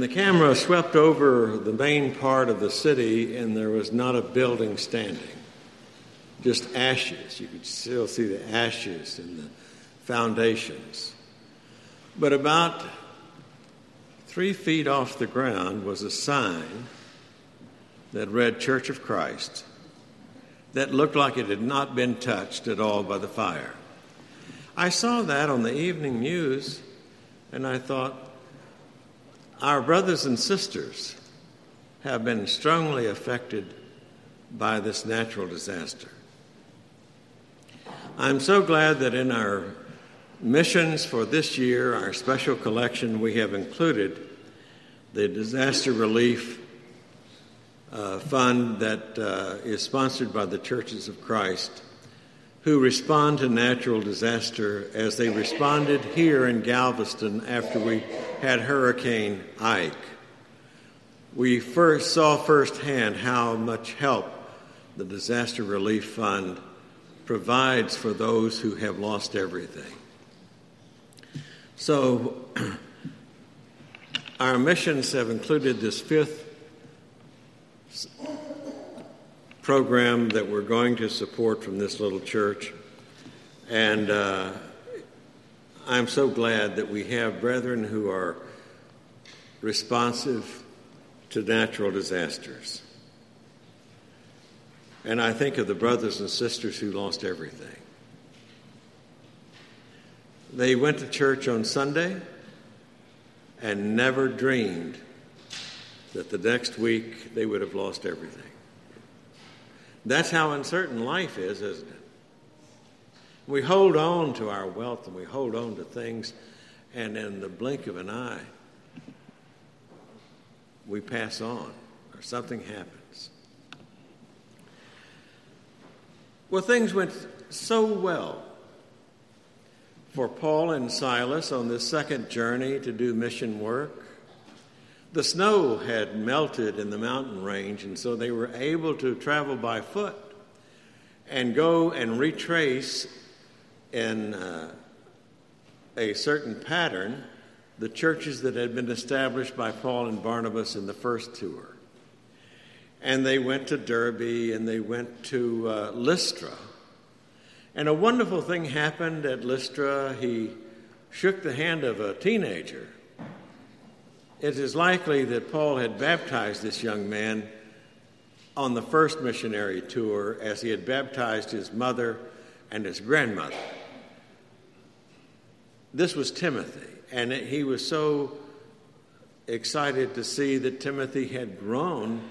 And the camera swept over the main part of the city, and there was not a building standing, just ashes. You could still see the ashes and the foundations. But about 3 feet off the ground was a sign that read Church of Christ that looked like it had not been touched at all by the fire. I saw that on the evening news, and I thought, our brothers and sisters have been strongly affected by this natural disaster. I'm so glad that in our missions for this year, our special collection, we have included the disaster relief fund that is sponsored by the Churches of Christ, who respond to natural disaster as they responded here in Galveston after we had Hurricane Ike. We first saw firsthand how much help the Disaster Relief Fund provides for those who have lost everything. So our missions have included this 5th program that we're going to support from this little church. And I'm so glad that we have brethren who are responsive to natural disasters. And I think of the brothers and sisters who lost everything. They went to church on Sunday and never dreamed that the next week they would have lost everything. That's how uncertain life is, isn't it? We hold on to our wealth and we hold on to things, and in the blink of an eye, we pass on or something happens. Well, things went so well for Paul and Silas on this second journey to do mission work. The snow had melted in the mountain range, and so they were able to travel by foot and go and retrace in a certain pattern the churches that had been established by Paul and Barnabas in the first tour. And they went to Derbe and they went to Lystra. And a wonderful thing happened at Lystra. He shook the hand of a teenager. It is likely that Paul had baptized this young man on the first missionary tour as he had baptized his mother and his grandmother. This was Timothy, and he was so excited to see that Timothy had grown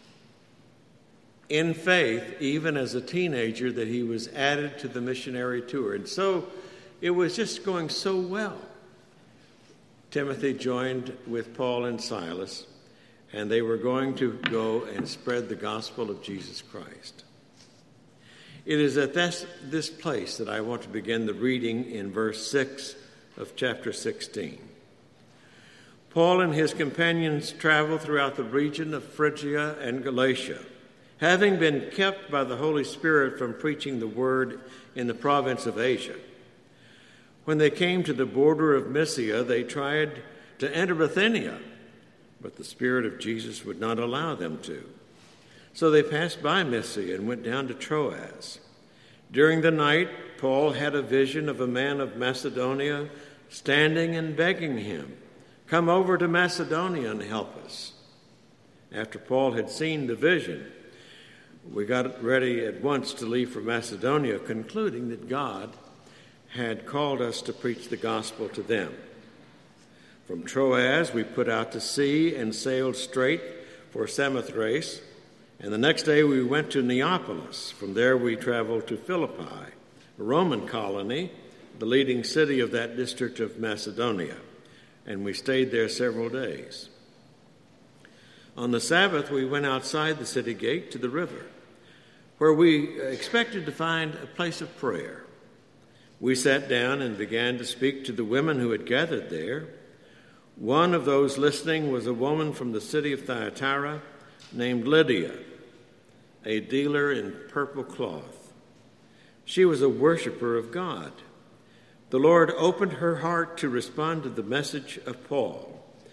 in faith, even as a teenager, that he was added to the missionary tour. And so it was just going so well. Timothy joined with Paul and Silas, and they were going to go and spread the gospel of Jesus Christ. It is at this place that I want to begin the reading in verse 6 of chapter 16. Paul and his companions traveled throughout the region of Phrygia and Galatia, having been kept by the Holy Spirit from preaching the word in the province of Asia. When they came to the border of Mysia, they tried to enter Bithynia, but the Spirit of Jesus would not allow them to. So they passed by Mysia and went down to Troas. During the night, Paul had a vision of a man of Macedonia standing and begging him, "Come over to Macedonia and help us." After Paul had seen the vision, we got ready at once to leave for Macedonia, concluding that God had called us to preach the gospel to them. From Troas, we put out to sea and sailed straight for Samothrace, and the next day we went to Neapolis. From there we traveled to Philippi, a Roman colony, the leading city of that district of Macedonia, and we stayed there several days. On the Sabbath, we went outside the city gate to the river, where we expected to find a place of prayer. We sat down and began to speak to the women who had gathered there. One of those listening was a woman from the city of Thyatira named Lydia, a dealer in purple cloth. She was a worshiper of God. The Lord opened her heart to respond to the message of Paul.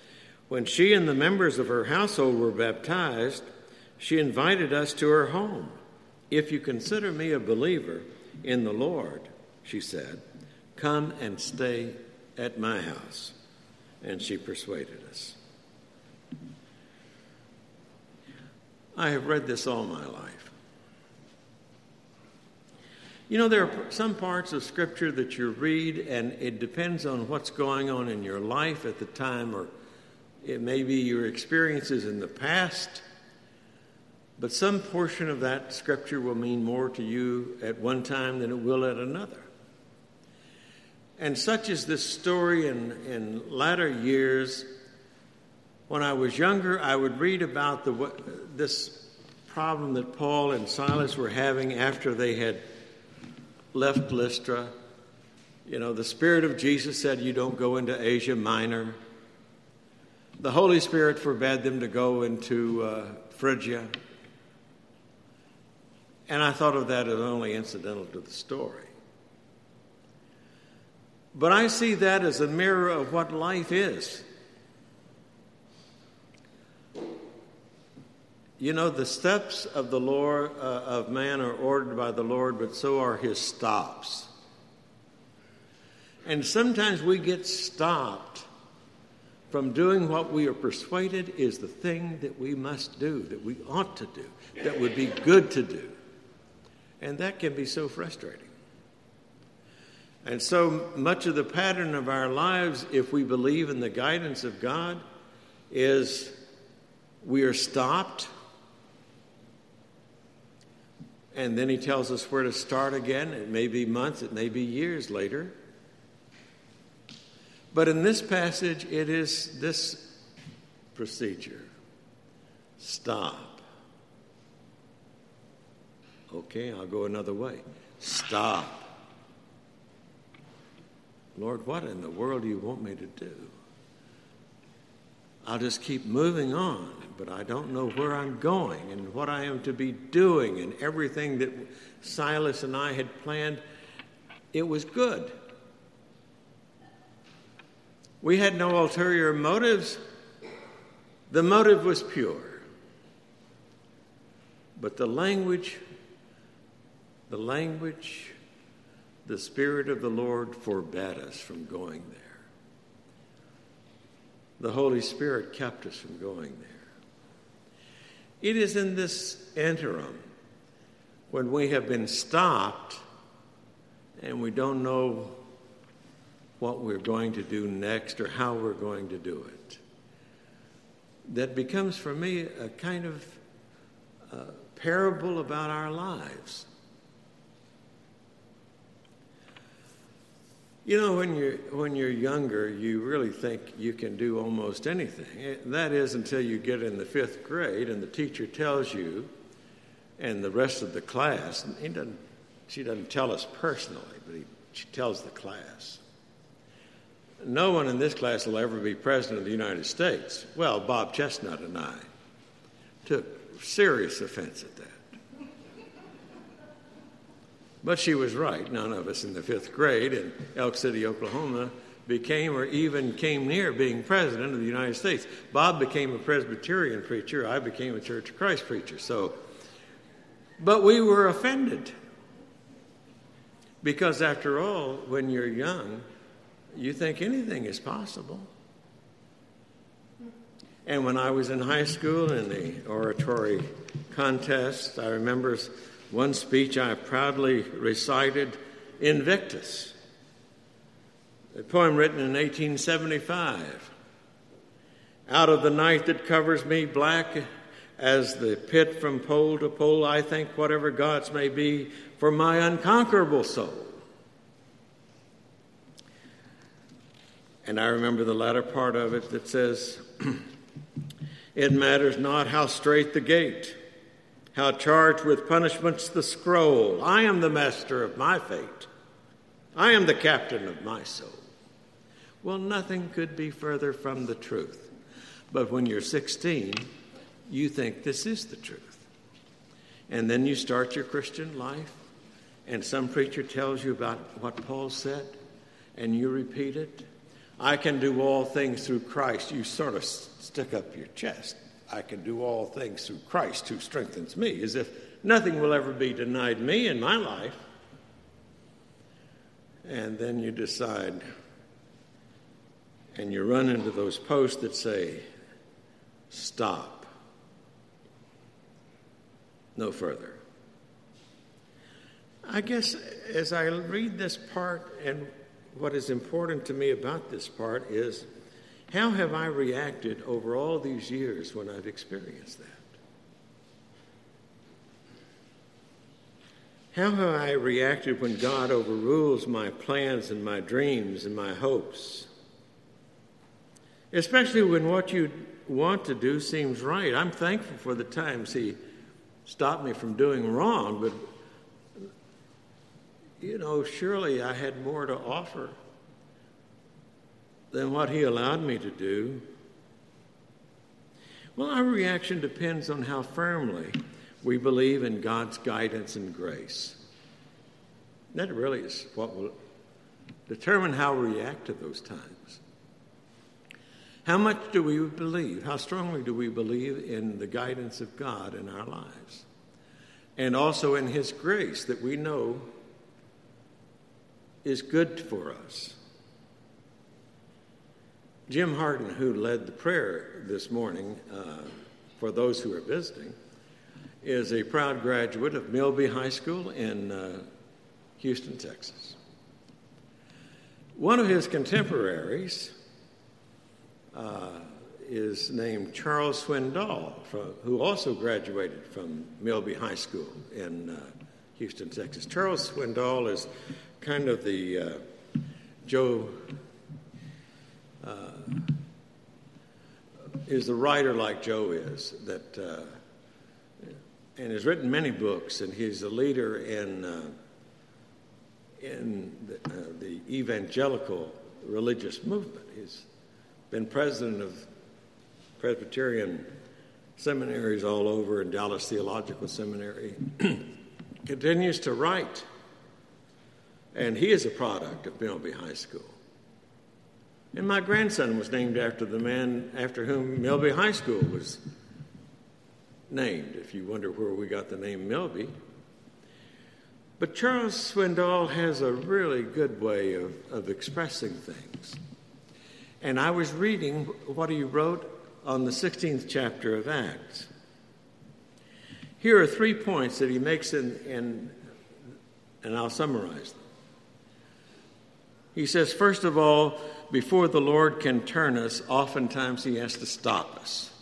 When she and the members of her household were baptized, she invited us to her home. "If you consider me a believer in the Lord," she said, "come and stay at my house." And she persuaded us. I have read this all my life. You know, there are some parts of Scripture that you read, and it depends on what's going on in your life at the time, or it may be your experiences in the past. But some portion of that Scripture will mean more to you at one time than it will at another. And such is this story in latter years. When I was younger, I would read about this problem that Paul and Silas were having after they had left Lystra. You know, the Spirit of Jesus said, "You don't go into Asia Minor." The Holy Spirit forbade them to go into Phrygia. And I thought of that as only incidental to the story. But I see that as a mirror of what life is. You know, the steps of the Lord, of man are ordered by the Lord, but so are his stops. And sometimes we get stopped from doing what we are persuaded is the thing that we must do, that we ought to do, that would be good to do. And that can be so frustrating. And so much of the pattern of our lives, if we believe in the guidance of God, is we are stopped, and then he tells us where to start again. It may be months, it may be years later. But in this passage, it is this procedure. Stop. Okay, I'll go another way. Stop. Lord, what in the world do you want me to do? I'll just keep moving on, but I don't know where I'm going and what I am to be doing, and everything that Silas and I had planned, it was good. We had no ulterior motives. The motive was pure. But the language, the Spirit of the Lord forbade us from going there. The Holy Spirit kept us from going there. It is in this interim when we have been stopped and we don't know what we're going to do next or how we're going to do it, that becomes for me a kind of parable about our lives. You know, when you're younger, you really think you can do almost anything. That is until you get in the 5th grade and the teacher tells you, and the rest of the class, she doesn't tell us personally, but she tells the class, "No one in this class will ever be president of the United States." Well, Bob Chestnut and I took serious offense at that. But she was right. None of us in the 5th grade in Elk City, Oklahoma, became or even came near being president of the United States. Bob became a Presbyterian preacher. I became a Church of Christ preacher. But we were offended. Because after all, when you're young, you think anything is possible. And when I was in high school in the oratory contest, I remember one speech I proudly recited, Invictus, a poem written in 1875. "Out of the night that covers me black as the pit from pole to pole, I think whatever gods may be for my unconquerable soul." And I remember the latter part of it that says, "It matters not how strait the gate, how charged with punishments the scroll. I am the master of my fate. I am the captain of my soul." Well, nothing could be further from the truth. But when you're 16, you think this is the truth. And then you start your Christian life, and some preacher tells you about what Paul said, and you repeat it. "I can do all things through Christ." You sort of stick up your chest. I can do all things through Christ who strengthens me, as if nothing will ever be denied me in my life. And then you decide, and you run into those posts that say, stop. No further. I guess as I read this part, and what is important to me about this part is, how have I reacted over all these years when I've experienced that? How have I reacted when God overrules my plans and my dreams and my hopes? Especially when what you want to do seems right. I'm thankful for the times He stopped me from doing wrong, but, surely I had more to offer than what He allowed me to do. Well, our reaction depends on how firmly we believe in God's guidance and grace. That really is what will determine how we react to those times. How much do we believe? How strongly do we believe in the guidance of God in our lives? And also in His grace that we know is good for us. Jim Harden, who led the prayer this morning for those who are visiting, is a proud graduate of Milby High School in Houston, Texas. One of his contemporaries is named Charles Swindoll, who also graduated from Milby High School in Houston, Texas. Charles Swindoll is kind of the is the writer like Joe is, and has written many books, and he's a leader in the evangelical religious movement. He's been president of Presbyterian seminaries all over, and Dallas Theological Seminary. Continues to write, and he is a product of Milby High School. And my grandson was named after the man after whom Milby High School was named, if you wonder where we got the name Milby. But Charles Swindoll has a really good way of expressing things. And I was reading what he wrote on the 16th chapter of Acts. Here are 3 points that he makes and I'll summarize them. He says, first of all, before the Lord can turn us, oftentimes He has to stop us.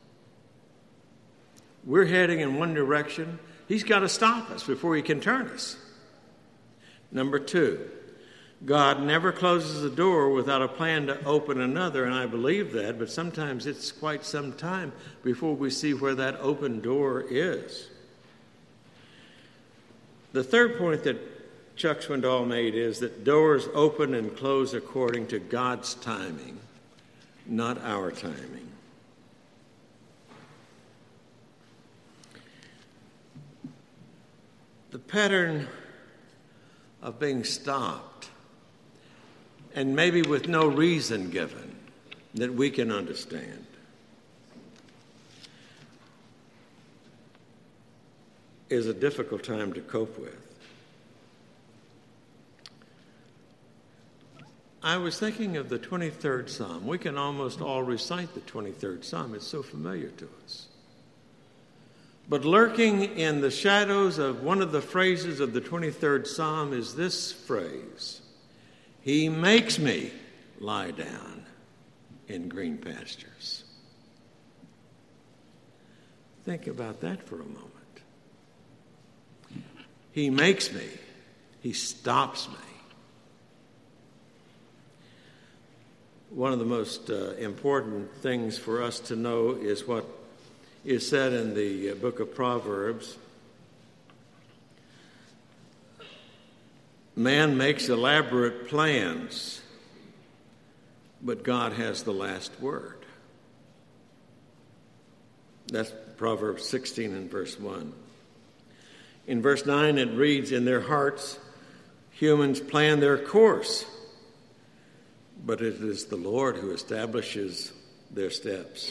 We're heading in one direction. He's got to stop us before He can turn us. Number 2, God never closes a door without a plan to open another, and I believe that, but sometimes it's quite some time before we see where that open door is. The third point that Chuck Swindoll made is that doors open and close according to God's timing, not our timing. The pattern of being stopped, and maybe with no reason given that we can understand, is a difficult time to cope with. I was thinking of the 23rd Psalm. We can almost all recite the 23rd Psalm. It's so familiar to us. But lurking in the shadows of one of the phrases of the 23rd Psalm is this phrase: He makes me lie down in green pastures. Think about that for a moment. He makes me. He stops me. One of the most important things for us to know is what is said in the book of Proverbs. Man makes elaborate plans, but God has the last word. That's Proverbs 16 and verse 1. In verse 9 it reads, in their hearts humans plan their course, but it is the Lord who establishes their steps.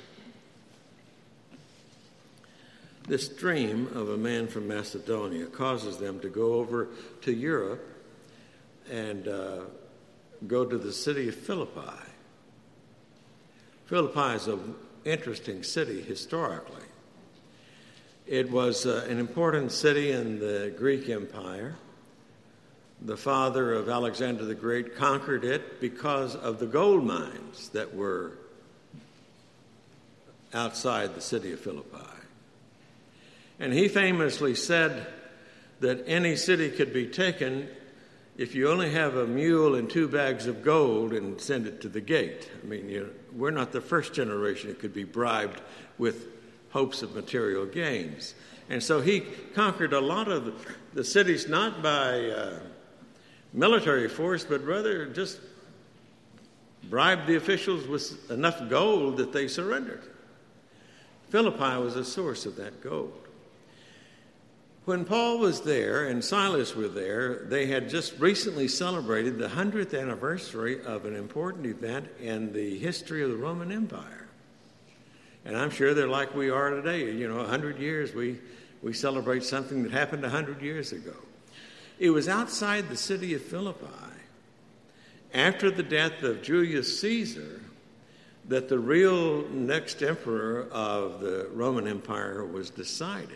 This dream of a man from Macedonia causes them to go over to Europe and go to the city of Philippi. Philippi is an interesting city historically. It was an important city in the Greek Empire. The father of Alexander the Great conquered it because of the gold mines that were outside the city of Philippi. And he famously said that any city could be taken if you only have a mule and 2 bags of gold and send it to the gate. I mean, we're not the first generation that could be bribed with hopes of material gains. And so he conquered a lot of the cities not by military force, but rather just bribed the officials with enough gold that they surrendered. Philippi was a source of that gold. When Paul was there and Silas were there, they had just recently celebrated the 100th anniversary of an important event in the history of the Roman Empire. And I'm sure they're like we are today. 100 years, we celebrate something that happened 100 years ago. It was outside the city of Philippi, after the death of Julius Caesar, that the real next emperor of the Roman Empire was decided.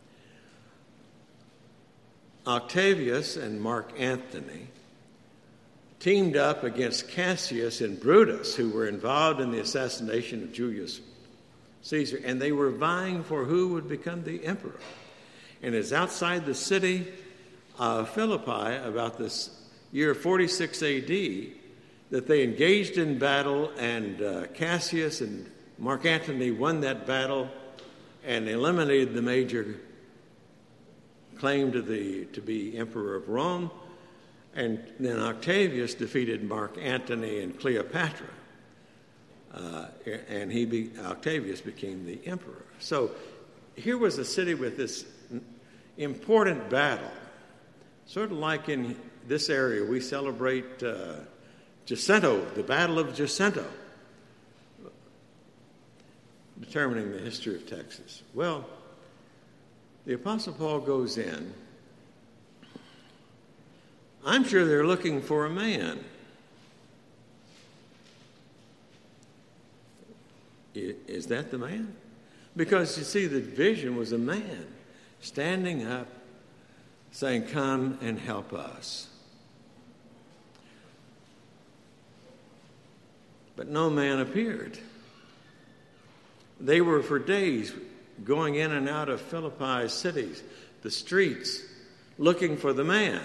Octavius and Mark Antony teamed up against Cassius and Brutus, who were involved in the assassination of Julius Caesar, and they were vying for who would become the emperor. And it's outside the city of Philippi, about this year 46 A.D., that they engaged in battle, and Cassius and Mark Antony won that battle and eliminated the major claim to be emperor of Rome, and then Octavius defeated Mark Antony and Cleopatra, and Octavius became the emperor. So here was a city with this important battle, sort of like in this area we celebrate Jacinto, the Battle of Jacinto, determining the history of Texas. Well, the Apostle Paul goes in. I'm sure they're looking for a man. Is that the man? Because you see, the vision was a man standing up saying, "Come and help us." But no man appeared. They were for days going in and out of Philippi's cities, the streets, looking for the man.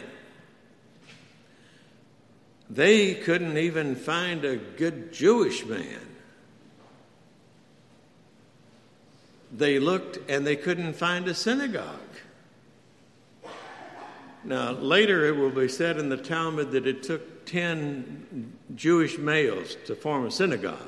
They couldn't even find a good Jewish man. They looked and they couldn't find a synagogue. Now, later it will be said in the Talmud that it took 10 Jewish males to form a synagogue.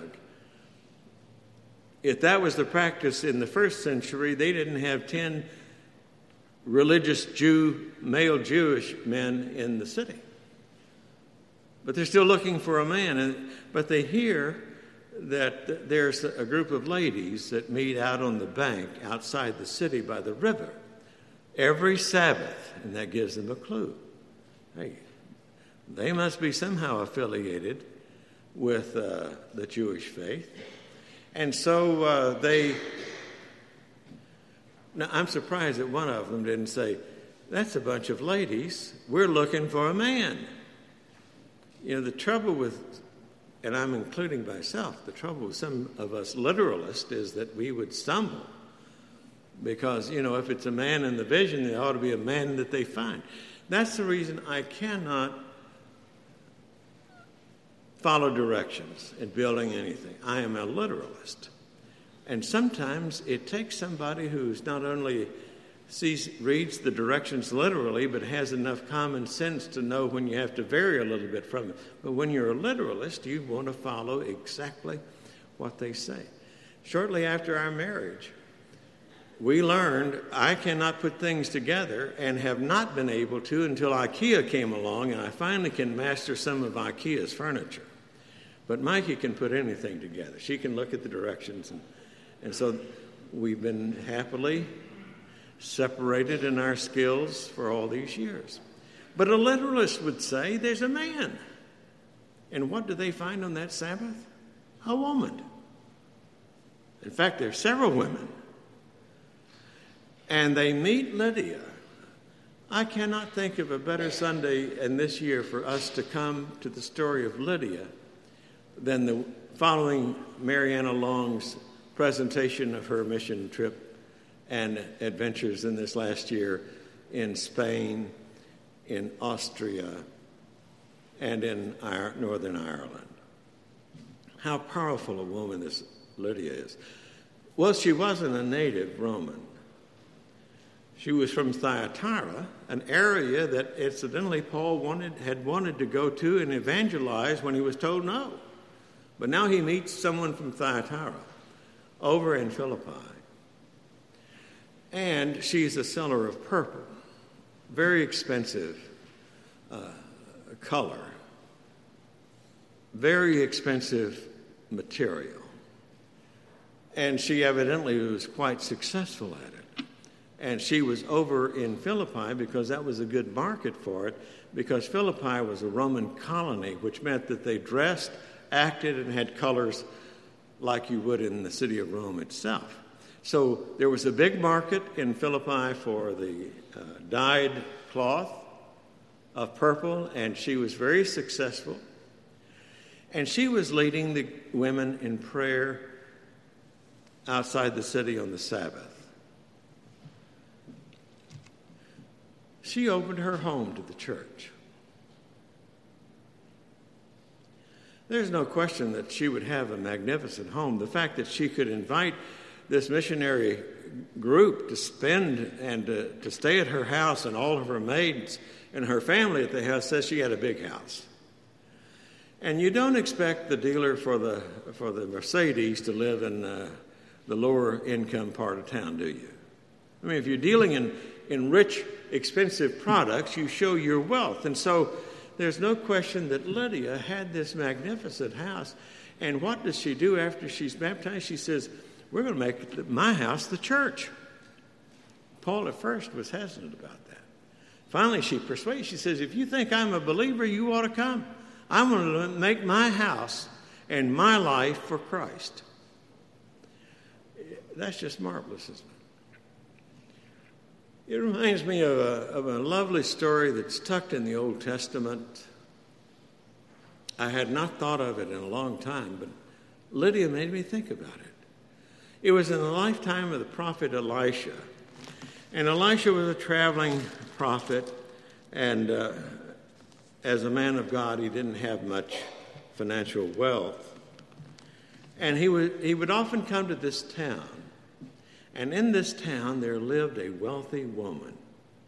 If that was the practice in the first century, they didn't have 10 religious male Jewish men in the city. But they're still looking for a man. But they hear that there's a group of ladies that meet out on the bank outside the city by the river every Sabbath, and that gives them a clue. Hey, they must be somehow affiliated with the Jewish faith. And so now I'm surprised that one of them didn't say, "That's a bunch of ladies. We're looking for a man." The trouble with, and I'm including myself, the trouble with some of us literalists is that we would stumble. Because, if it's a man in the vision, there ought to be a man that they find. That's the reason I cannot follow directions in building anything. I am a literalist. And sometimes it takes somebody who's not only reads the directions literally, but has enough common sense to know when you have to vary a little bit from it. But when you're a literalist, you want to follow exactly what they say. Shortly after our marriage, we learned I cannot put things together and have not been able to until IKEA came along, and I finally can master some of IKEA's furniture. But Mikey can put anything together. She can look at the directions. And so we've been happily separated in our skills for all these years. But a literalist would say there's a man. And what do they find on that Sabbath? A woman. In fact, there's several women. And they meet Lydia. I cannot think of a better Sunday in this year for us to come to the story of Lydia than the following Mariana Long's presentation of her mission trip and adventures in this last year in Spain, in Austria, and in Northern Ireland. How powerful a woman this Lydia is. Well, she wasn't a native Roman. She was from Thyatira, an area that incidentally Paul had wanted to go to and evangelize when he was told no. But now he meets someone from Thyatira over in Philippi. And she's a seller of purple, very expensive color, very expensive material. And she evidently was quite successful at it. And she was over in Philippi because that was a good market for it, because Philippi was a Roman colony, which meant that they dressed, acted, and had colors like you would in the city of Rome itself. So there was a big market in Philippi for the dyed cloth of purple, and she was very successful. And she was leading the women in prayer outside the city on the Sabbath. She opened her home to the church. There's no question that she would have a magnificent home. The fact that she could invite this missionary group to spend and to stay at her house, and all of her maids and her family at the house, says she had a big house. And you don't expect the dealer for the Mercedes to live in the lower income part of town, do you? I mean, if you're dealing in rich, expensive products, you show your wealth. And so there's no question that Lydia had this magnificent house. And what does she do after she's baptized? She says, we're going to make my house the church. Paul at first was hesitant about that. Finally, she persuades. She says, if you think I'm a believer, you ought to come. I'm going to make my house and my life for Christ. That's just marvelous, isn't it? It reminds me of a lovely story that's tucked in the Old Testament. I had not thought of it in a long time, but Lydia made me think about it. It was in the lifetime of the prophet Elisha. And Elisha was a traveling prophet, and as a man of God, he didn't have much financial wealth. And he would often come to this town. And in this town, there lived a wealthy woman.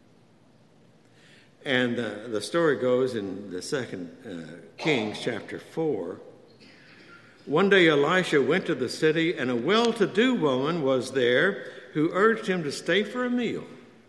And the story goes in the 2 Kings chapter 4. One day Elisha went to the city, and a well-to-do woman was there who urged him to stay for a meal.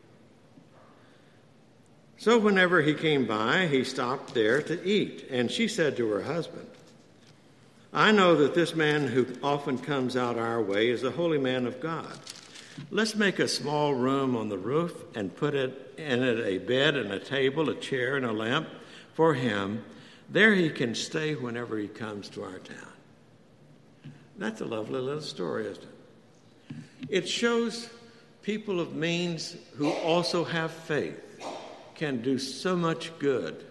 So whenever he came by, he stopped there to eat. And she said to her husband, I know that this man who often comes out our way is a holy man of God. Let's make a small room on the roof and put in it a bed and a table, a chair and a lamp for him. There he can stay whenever he comes to our town. That's a lovely little story, isn't it? It shows people of means who also have faith can do so much good.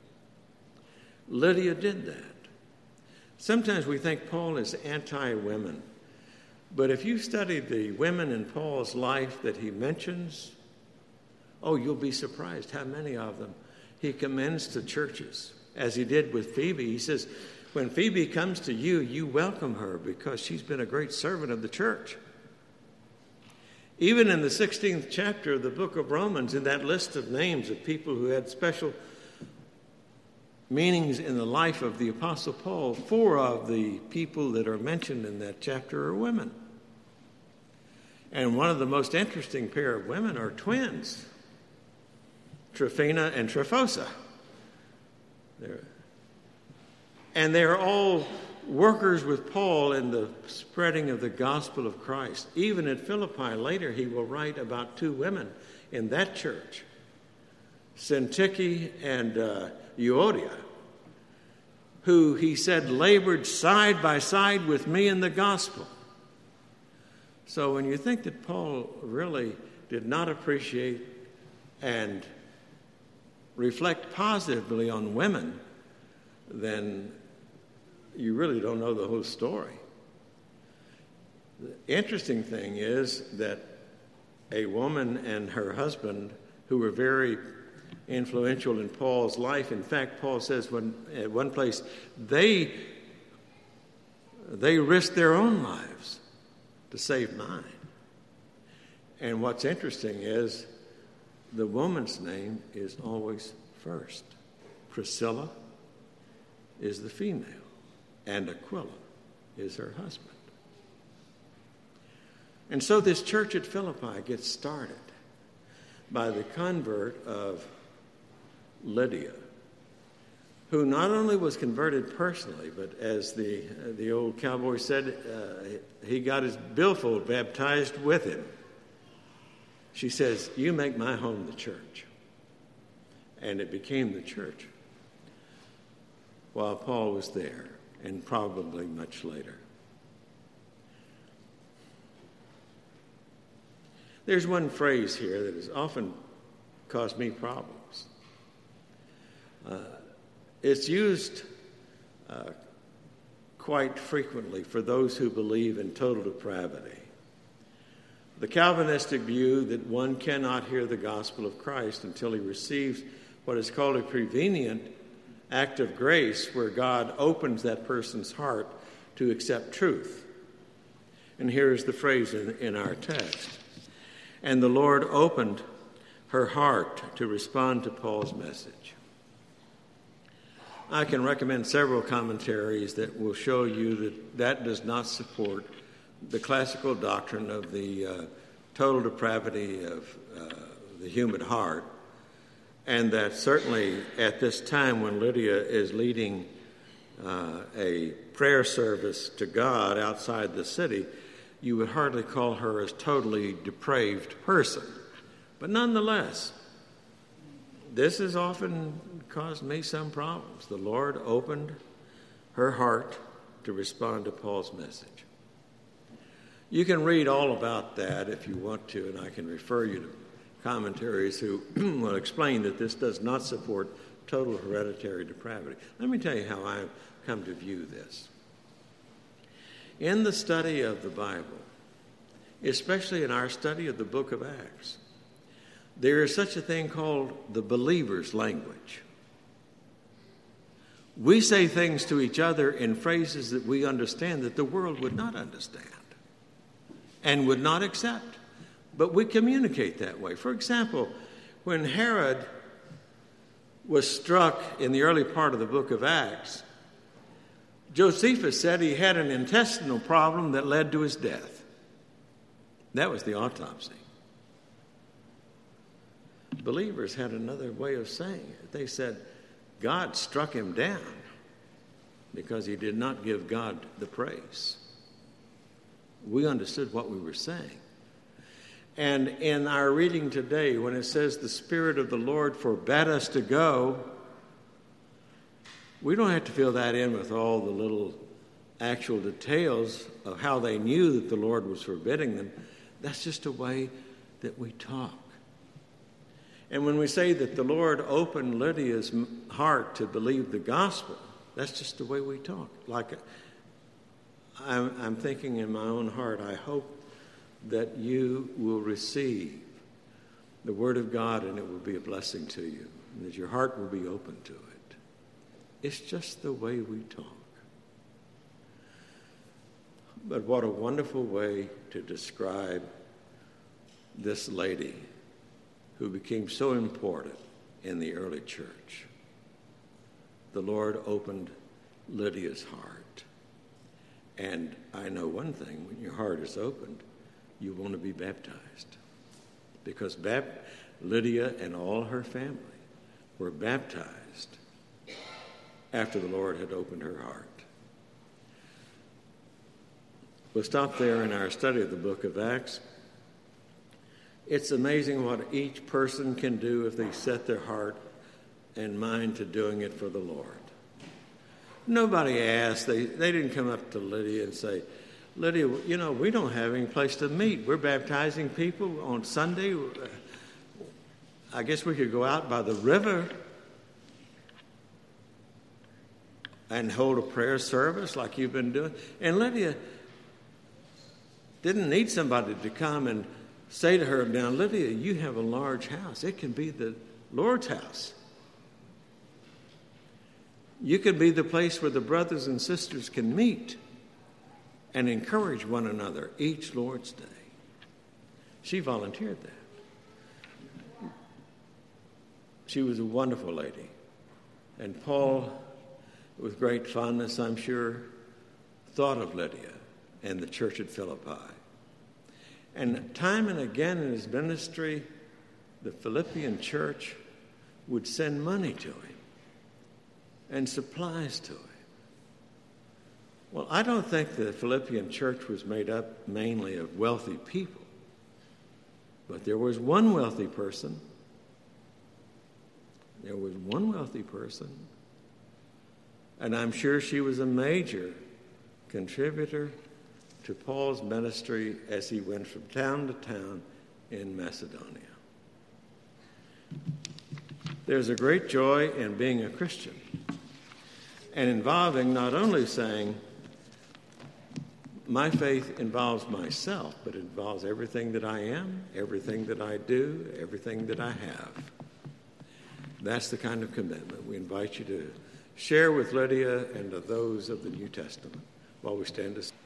Lydia did that. Sometimes we think Paul is anti-women. But if you study the women in Paul's life that he mentions, you'll be surprised how many of them he commends to churches, as he did with Phoebe. He says, when Phoebe comes to you, you welcome her because she's been a great servant of the church. Even in the 16th chapter of the book of Romans, in that list of names of people who had special meanings in the life of the Apostle Paul, 4 of the people that are mentioned in that chapter are women. And one of the most interesting pair of women are twins, Tryphena and Tryphosa. And they're all workers with Paul in the spreading of the gospel of Christ. Even at Philippi, later he will write about two women in that church, Syntyche and Euodia, who he said labored side by side with me in the gospel. So when you think that Paul really did not appreciate and reflect positively on women, then you really don't know the whole story. The interesting thing is that a woman and her husband, who were very influential in Paul's life. In fact, Paul says at one place, they risked their own lives to save mine. And what's interesting is the woman's name is always first. Priscilla is the female, and Aquila is her husband. And so this church at Philippi gets started by the convert of Lydia, who not only was converted personally, but as the old cowboy said, he got his billfold baptized with him. She says, "You make my home the church." And it became the church while Paul was there, and probably much later. There's one phrase here that has often caused me problems. It's used quite frequently for those who believe in total depravity. The Calvinistic view that one cannot hear the gospel of Christ until he receives what is called a prevenient act of grace, where God opens that person's heart to accept truth. And here is the phrase in our text. And the Lord opened her heart to respond to Paul's message. I can recommend several commentaries that will show you that does not support the classical doctrine of the total depravity of the human heart, and that certainly at this time when Lydia is leading a prayer service to God outside the city, you would hardly call her a totally depraved person. But nonetheless, this has often caused me some problems. The Lord opened her heart to respond to Paul's message. You can read all about that if you want to, and I can refer you to commentaries who will explain that this does not support total hereditary depravity. Let me tell you how I've come to view this. In the study of the Bible, especially in our study of the book of Acts, there is such a thing called the believer's language. We say things to each other in phrases that we understand that the world would not understand and would not accept. But we communicate that way. For example, when Herod was struck in the early part of the book of Acts, Josephus said he had an intestinal problem that led to his death. That was the autopsy. Believers had another way of saying it. They said God struck him down because he did not give God the praise. We understood what we were saying. And in our reading today, when it says the Spirit of the Lord forbade us to go, we don't have to fill that in with all the little actual details of how they knew that the Lord was forbidding them. That's just a way that we talk. And when we say that the Lord opened Lydia's heart to believe the gospel, that's just the way we talk. Like I'm thinking in my own heart, I hope that you will receive the word of God and it will be a blessing to you, and that your heart will be open to it. It's just the way we talk. But what a wonderful way to describe this lady who became so important in the early church. The Lord opened Lydia's heart. And I know one thing, when your heart is opened, you want to be baptized. Because Lydia and all her family were baptized after the Lord had opened her heart. We'll stop there in our study of the book of Acts. It's amazing what each person can do if they set their heart and mind to doing it for the Lord. Nobody asked. They didn't come up to Lydia and say, Lydia, you know, we don't have any place to meet. We're baptizing people on Sunday. I guess we could go out by the river and hold a prayer service like you've been doing. And Lydia didn't need somebody to come and say to her, now, Lydia, you have a large house. It can be the Lord's house. You can be the place where the brothers and sisters can meet and encourage one another each Lord's Day. She volunteered that. She was a wonderful lady. And Paul, with great fondness, I'm sure, thought of Lydia and the church at Philippi. And time and again in his ministry, the Philippian church would send money to him and supplies to him. Well, I don't think the Philippian church was made up mainly of wealthy people, but there was one wealthy person. There was one wealthy person, and I'm sure she was a major contributor to Paul's ministry as he went from town to town in Macedonia. There's a great joy in being a Christian and involving not only saying, my faith involves myself, but it involves everything that I am, everything that I do, everything that I have. That's the kind of commitment we invite you to share with Lydia and to those of the New Testament while we stand aside.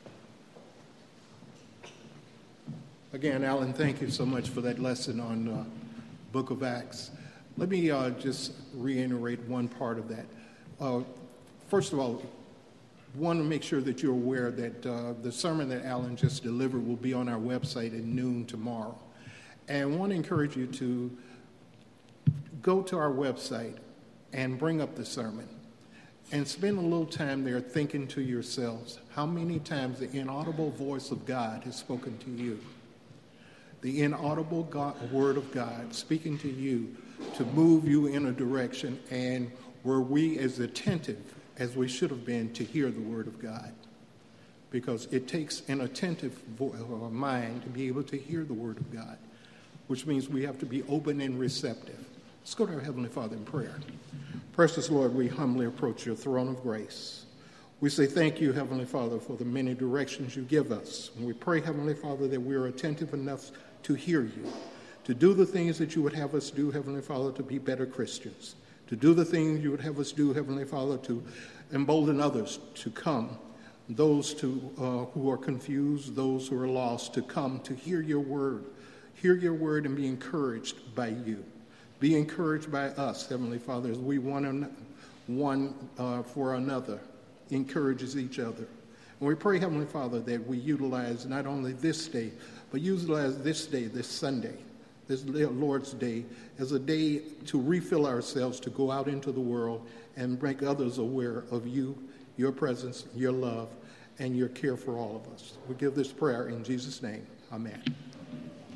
Again, Alan, thank you so much for that lesson on Book of Acts. Let me just reiterate one part of that. First of all, I want to make sure that you're aware that the sermon that Alan just delivered will be on our website at noon tomorrow. And I want to encourage you to go to our website and bring up the sermon and spend a little time there thinking to yourselves how many times the inaudible voice of God has spoken to you. The inaudible word of God speaking to you to move you in a direction, and were we as attentive as we should have been to hear the word of God. Because it takes an attentive mind to be able to hear the word of God, which means we have to be open and receptive. Let's go to our Heavenly Father in prayer. Precious Lord, we humbly approach your throne of grace. We say thank you, Heavenly Father, for the many directions you give us. And we pray, Heavenly Father, that we are attentive enough to hear you, to do the things that you would have us do, Heavenly Father, to be better Christians, to do the things you would have us do, Heavenly Father, to embolden others to come, those who are confused, those who are lost, to come to hear your word and be encouraged by you. Be encouraged by us, Heavenly Father, as we one for another encourages each other. And we pray, Heavenly Father, that we utilize not only this day, but utilize this day, this Sunday, this Lord's Day, as a day to refill ourselves, to go out into the world and make others aware of you, your presence, your love, and your care for all of us. We give this prayer in Jesus' name. Amen.